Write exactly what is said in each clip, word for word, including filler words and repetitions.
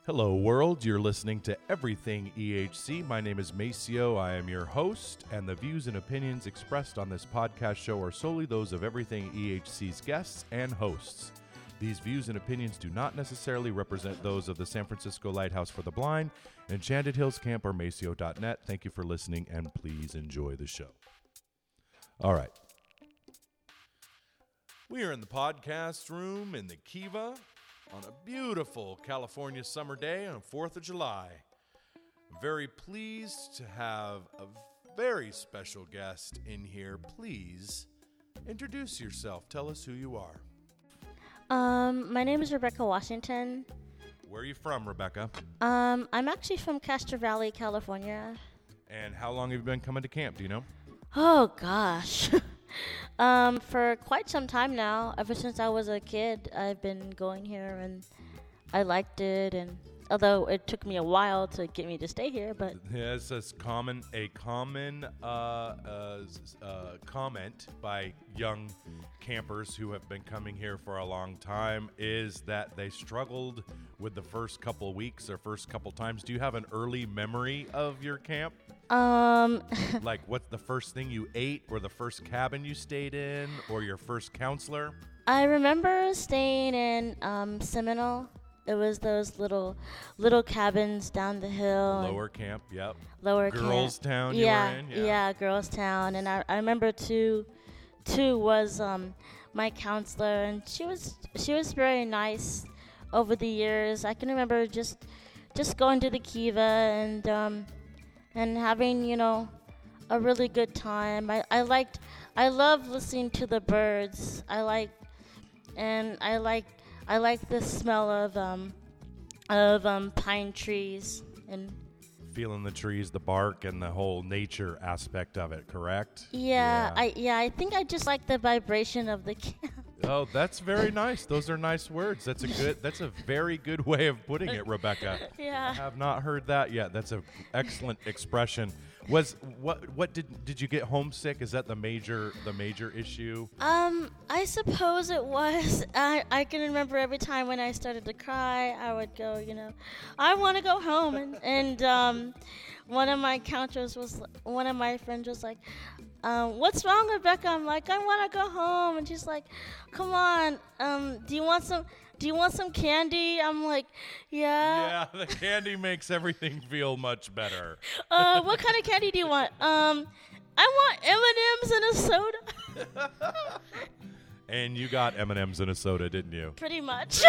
Hello, world. You're listening to Everything E H C. My name is Maceo. I am your host, and the views and opinions expressed on this podcast show are solely those of Everything E H C's guests and hosts. These views and opinions do not necessarily represent those of the San Francisco Lighthouse for the Blind, Enchanted Hills Camp, or Maceo dot net. Thank you for listening, and please enjoy the show. All right. We are in the podcast room in the Kiva on a beautiful California summer day on fourth of July. Very pleased to have a very special guest in here. Please introduce yourself. Tell us who you are. Um, my name is Rebecca Washington. Where are you from, Rebecca? Um, I'm actually from Castro Valley, California. And how long have you been coming to camp? Do you know? Oh, gosh. um, for quite some time now. Ever since I was a kid, I've been going here, and I liked it. And although it took me a while to get me to stay here, but yeah, it's a common a common uh, uh, uh, comment by young campers who have been coming here for a long time is that they struggled with the first couple weeks or first couple times. Do you have an early memory of your camp? Um, like what's the first thing you ate, or the first cabin you stayed in, or your first counselor? I remember staying in um, Seminole. It was those little little cabins down the hill. Lower camp, yep. Lower Girls camp. Town yeah, you were in? Yeah, yeah, Girls Town. And I, I remember two two was um my counselor, and she was she was very nice over the years. I can remember just just going to the Kiva and um and having, you know, a really good time. I, I liked I love listening to the birds. I like and I like I like the smell of um of um pine trees and feeling the trees, the bark, and the whole nature aspect of it, correct? Yeah, yeah. I yeah, I think I just like the vibration of the camp. Oh, that's very nice. Those are nice words. That's a good that's a very good way of putting it, Rebecca. Yeah. I have not heard that yet. That's an excellent expression. Was what what did did you get homesick? Is that the major the major issue? Um, I suppose it was. I I can remember every time when I started to cry, I would go, you know, I want to go home, and and um, one of my counselors was one of my friends was like, um, what's wrong, Rebecca? I'm like, I want to go home, and she's like, come on, um, do you want some? Do you want some candy? I'm like, yeah. Yeah, the candy makes everything feel much better. Uh, what kind of candy do you want? Um, I want M and M's and a soda. And you got M and M's and a soda, didn't you? Pretty much.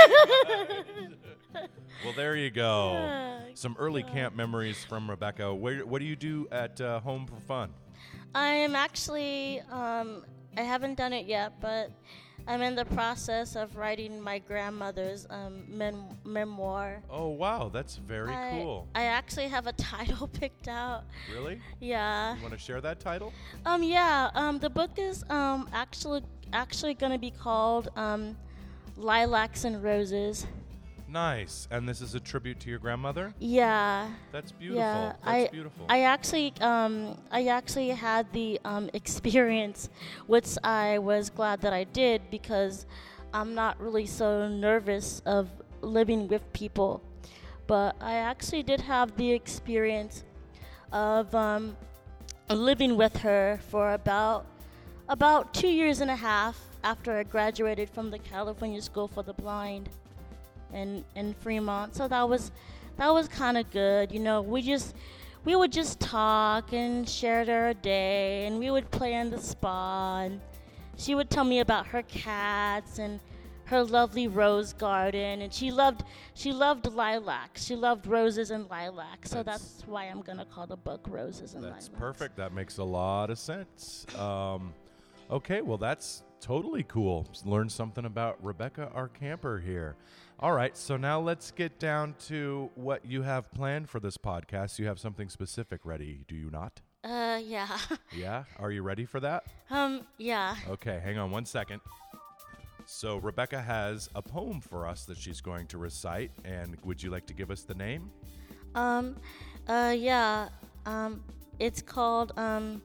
Well, there you go. Uh, Some early camp memories from Rebecca. Where, what do you do at uh, Home for Fun? I'm actually, um, I haven't done it yet, but I'm in the process of writing my grandmother's um, mem- memoir. Oh, wow. That's very I, cool. I actually have a title picked out. Really? Yeah. You want to share that title? Um. Yeah. Um. The book is um actually actually going to be called um, Lilacs and Roses. Nice. And this is a tribute to your grandmother? Yeah. That's beautiful. Yeah, That's I, beautiful. I actually, um, I actually had the um, experience, which I was glad that I did, because I'm not really so nervous of living with people. But I actually did have the experience of um, living with her for about about two years and a half after I graduated from the California School for the Blind in in Fremont. So that was that was kind of good. You know, we just we would just talk and share our day, and we would play in the spa, and she would tell me about her cats and her lovely rose garden, and she loved she loved lilacs. She loved roses and lilacs. So That's- that's why I'm gonna call the book Roses and That's Lilacs. perfect. That makes a lot of sense. Um, okay, well, that's totally cool. Learn something about Rebecca, our camper here. All right, so now let's get down to what you have planned for this podcast. You have something specific ready, do you not? Uh, yeah. Yeah? Are you ready for that? um, yeah. Okay, hang on one second. So Rebecca has a poem for us that she's going to recite, and would you like to give us the name? Um, uh, yeah. Um, it's called um.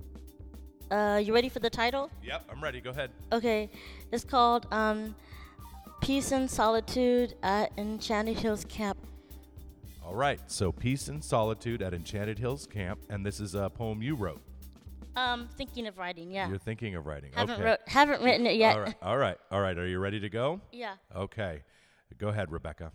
Uh, you ready for the title? Yep, I'm ready. Go ahead. Okay, it's called um, Peace and Solitude at Enchanted Hills Camp. All right, so Peace and Solitude at Enchanted Hills Camp, and this is a poem you wrote. Um, thinking of writing, yeah. You're thinking of writing. Haven't okay. wrote, haven't written it yet. All right, all right, all right. Are you ready to go? Yeah. Okay. Go ahead, Rebecca.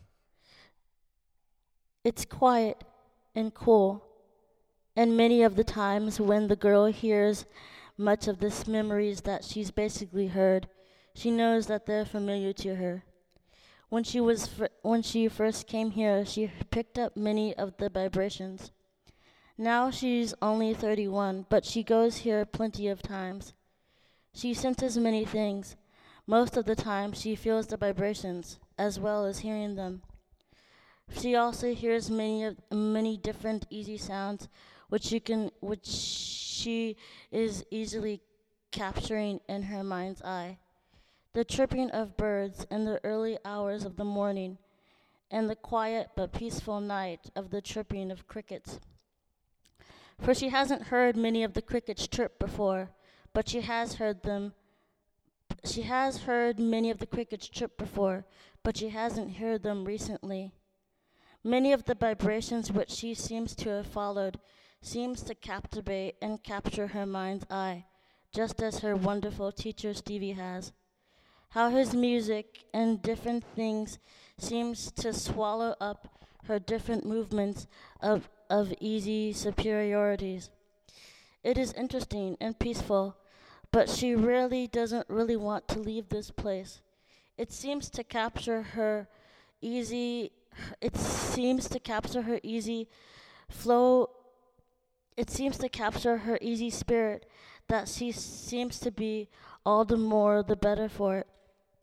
It's quiet and cool, and many of the times when the girl hears much of the memories that she's basically heard, she knows that they're familiar to her. When she was fir- when she first came here, she picked up many of the vibrations. Now she's only thirty-one, but she goes here plenty of times. She senses many things. Most of the time, she feels the vibrations as well as hearing them. She also hears many of many different easy sounds, which you can, which she is easily capturing in her mind's eye. The chirping of birds in the early hours of the morning, and the quiet but peaceful night of the chirping of crickets. For she hasn't heard many of the crickets chirp before, but she has heard them. She has heard many of the crickets chirp before, but she hasn't heard them recently. Many of the vibrations which she seems to have followed seems to captivate and capture her mind's eye, just as her wonderful teacher Stevie has. How his music and different things seems to swallow up her different movements of, of easy superiorities. It is interesting and peaceful, but she really doesn't really want to leave this place. It seems to capture her easy, it seems to capture her easy flow, it seems to capture her easy spirit that she seems to be all the more the better for it.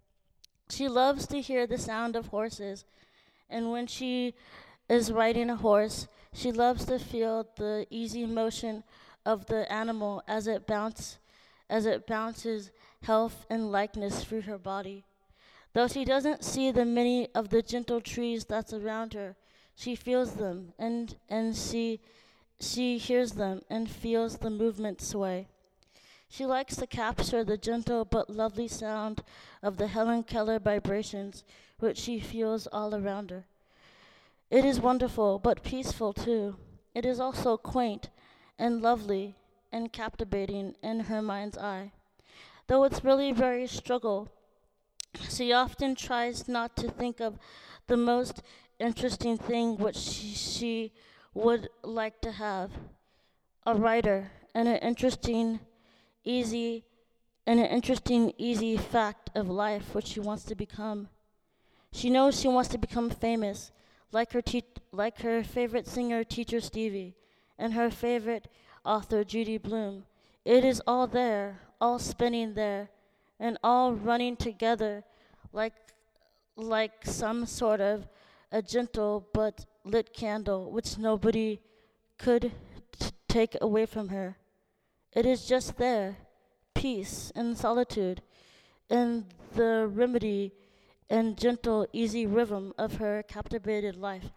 She loves to hear the sound of horses, and when she is riding a horse, she loves to feel the easy motion of the animal as it bounce, as it bounces health and likeness through her body. Though she doesn't see the many of the gentle trees that's around her, she feels them, and and she she hears them and feels the movement sway. She likes to capture the gentle but lovely sound of the Helen Keller vibrations, which she feels all around her. It is wonderful, but peaceful too. It is also quaint and lovely and captivating in her mind's eye. Though it's really very struggle, she often tries not to think of the most interesting thing which she, she would like to have. A writer and an interesting easy and an interesting easy fact of life which she wants to become. She knows she wants to become famous, like her te- like her favorite singer teacher Stevie and her favorite author Judy Blume. It is all there, all spinning there, and all running together like like some sort of a gentle but lit candle which nobody could t- take away from her. It is just there, peace and solitude, and the remedy and gentle, easy rhythm of her captivated life.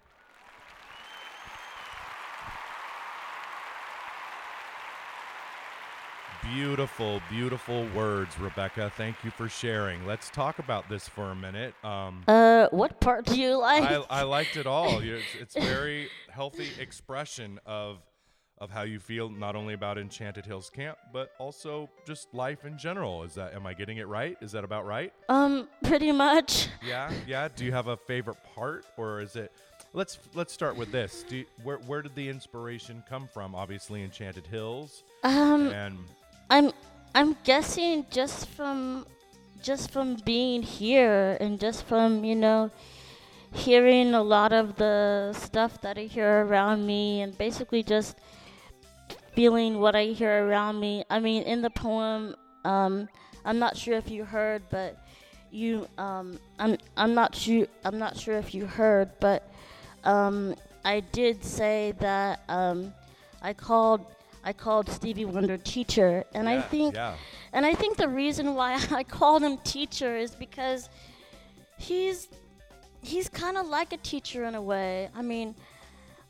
Beautiful, beautiful words, Rebecca. Thank you for sharing. Let's talk about this for a minute. Um, Uh, what part do you like? I, I liked it all. You- It's, it's very healthy expression of of how you feel, not only about Enchanted Hills Camp, but also just life in general. Is that, am I getting it right? Is that about right? Um, pretty much. Yeah, yeah. Do you have a favorite part, or is it? Let's let's start with this. Do you, where where did the inspiration come from? Obviously, Enchanted Hills, Um, and I'm I'm guessing just from just from being here and just from, you know, hearing a lot of the stuff that I hear around me and basically just feeling what I hear around me. I mean, in the poem, um, I'm not sure if you heard, but you, um, I'm, I'm not sure, I'm not sure if you heard, but um, I did say that um, I called, I called Stevie Wonder teacher, and yeah, I think, yeah. and I think the reason why I called him teacher is because he's, he's kind of like a teacher in a way. I mean.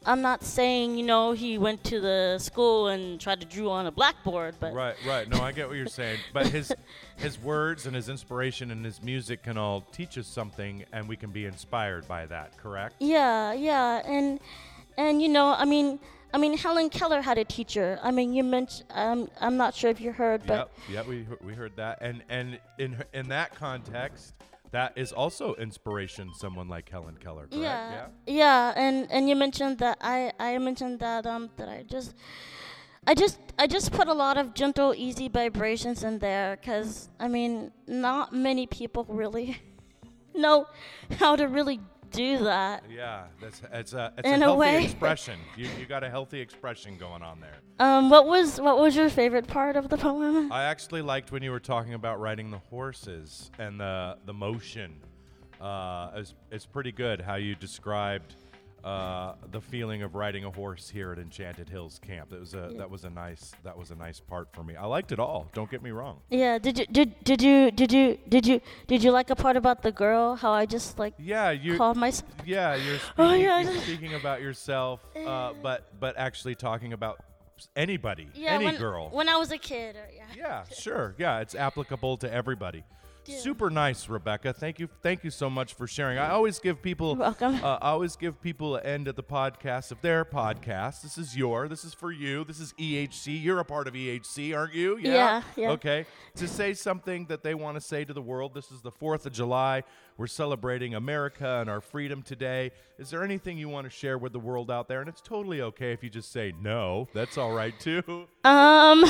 I'm not saying, you know, he went to the school and tried to draw on a blackboard, but Right, right. No, I get what you're saying. But his his words and his inspiration and his music can all teach us something, and we can be inspired by that, correct? yeah, yeah, and and you know, I mean, I mean, Helen Keller had a teacher. I mean, you mentioned, um, I'm not sure if you heard, but Yep, yep, we he- we heard that. And and in her- in that context, that is also inspiration, someone like Helen Keller, correct? yeah, yeah, and and you mentioned that I I mentioned that um that I just I just I just put a lot of gentle, easy vibrations in there, because I mean, not many people really know how to really do that. Yeah, that's it's a it's In a a healthy way. expression. You you got a healthy expression going on there. Um, what was what was your favorite part of the poem? I actually liked when you were talking about riding the horses and the the motion. Uh, it's it's pretty good how you described uh, the feeling of riding a horse here at Enchanted Hills Camp. That was a Yeah. that was a nice that was a nice part for me. I liked it all. Don't get me wrong. Yeah, did you did did you did you did you did you like a part about the girl? How I just like Yeah, you. called myself. Yeah, you're speaking, Oh, yeah, I you're just- speaking about yourself, uh, but but actually talking about s- anybody, Yeah, any when, girl. when I was a kid. Or, yeah. Yeah, sure. Yeah, it's applicable to everybody. Yeah. Super nice, Rebecca. Thank you. Thank you so much for sharing. I always give people. You're welcome. Uh, I always give people an end of the podcast of their podcast. This is your. This is for you. This is E H C. You're a part of E H C, aren't you? Yeah, yeah. Okay. To say something that they want to say to the world. This is the Fourth of July. We're celebrating America and our freedom today. Is there anything you want to share with the world out there? And it's totally okay if you just say no. That's all right too. Um,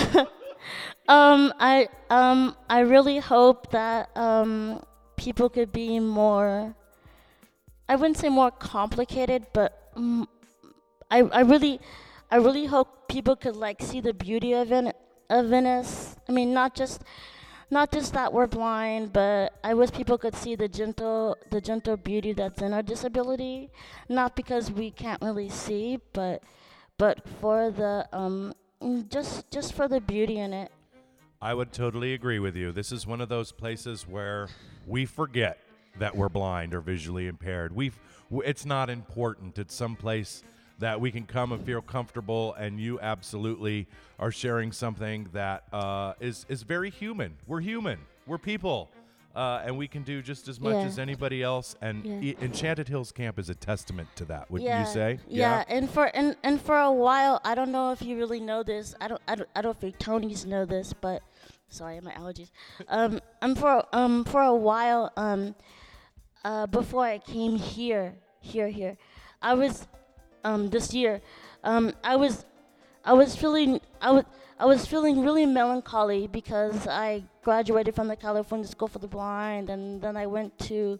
um, I um, I really hope that um, people could be more. I wouldn't say more complicated, but um, I I really, I really hope people could like see the beauty of Ven- of Venice. I mean, not just. Not just that we're blind, but I wish people could see the gentle, the gentle beauty that's in our disability. Not because we can't really see, but, but for the um, mm, just just for the beauty in it. I would totally agree with you. This is one of those places where we forget that we're blind or visually impaired. We, it's not important. It's some place that we can come and feel comfortable, and you absolutely are sharing something that uh, is is very human. We're human. We're people. Uh, and we can do just as much Yeah. as anybody else. And Yeah. E- Enchanted Hills Camp is a testament to that, wouldn't yeah, you say? Yeah. and for and, and for a while, I don't know if you really know this. I don't I don't I don't think Tony's know this, but sorry, my allergies. Um, and for um for a while, um, uh, before I came here, here, here, I was, um, this year, um, I was, I was feeling, I was, I was feeling really melancholy because I graduated from the California School for the Blind, and then I went to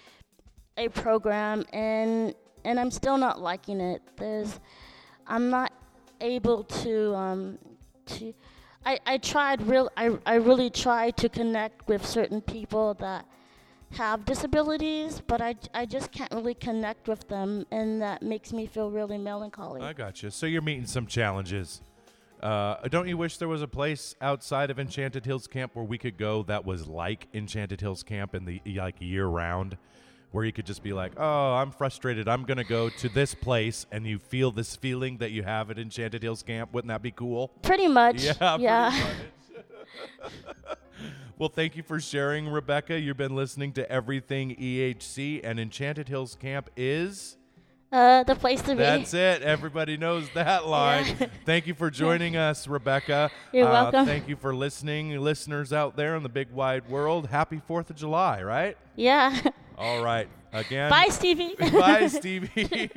a program, and and I'm still not liking it. There's, I'm not able to, um, to, I, I tried real, I, I really tried to connect with certain people that have disabilities, but I, I just can't really connect with them, and that makes me feel really melancholy. I gotcha. So you're meeting some challenges. Uh, don't you wish there was a place outside of Enchanted Hills Camp where we could go that was like Enchanted Hills Camp in the like year round, where you could just be like, oh, I'm frustrated, I'm gonna go to this place, and you feel this feeling that you have at Enchanted Hills Camp? Wouldn't that be cool? Pretty much. Yeah. Yeah. Pretty much. Well, thank you for sharing, Rebecca. You've been listening to Everything E H C, and Enchanted Hills Camp is... Uh, the place to be. That's it. Everybody knows that line. Yeah. Thank you for joining us, Rebecca. You're Uh, welcome. Thank you for listening, listeners out there in the big wide world. Happy fourth of July, right? Yeah. All right. Again. Bye, Stevie. Bye, Stevie.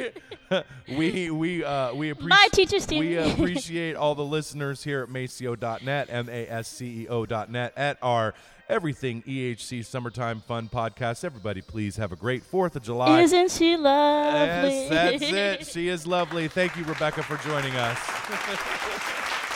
we we uh, we appreciate Bye, Teacher Stevie. we appreciate all the listeners here at Maceo dot net, M A S C E O dot net, at our Everything E H C Summertime Fun podcast. Everybody, please have a great fourth of July. Isn't she lovely? Yes, that's it. She is lovely. Thank you, Rebecca, for joining us.